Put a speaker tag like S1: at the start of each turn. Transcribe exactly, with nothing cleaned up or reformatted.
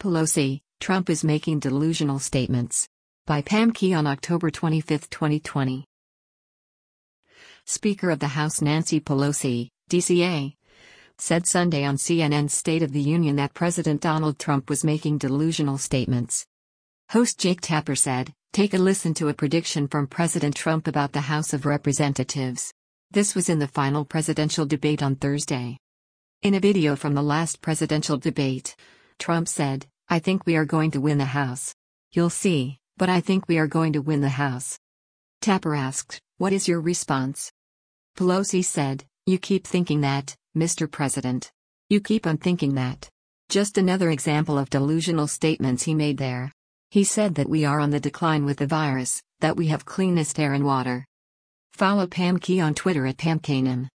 S1: Pelosi, Trump is making delusional statements. By Pam Key on October twenty-fifth, twenty twenty. Speaker of the House Nancy Pelosi, D C A, said Sunday on C N N's State of the Union that President Donald Trump was making delusional statements. Host Jake Tapper said, "Take a listen to a prediction from President Trump about the House of Representatives." This was in the final presidential debate on Thursday. In a video from the last presidential debate, Trump said, "I think we are going to win the House. You'll see, but I think we are going to win the House." Tapper asked, "What is your response?" Pelosi said, "You keep thinking that, Mister President. You keep on thinking that." Just another example of delusional statements he made there. He said that we are on the decline with the virus, that we have cleanest air and water. Follow Pam Key on Twitter at Pam Kanan.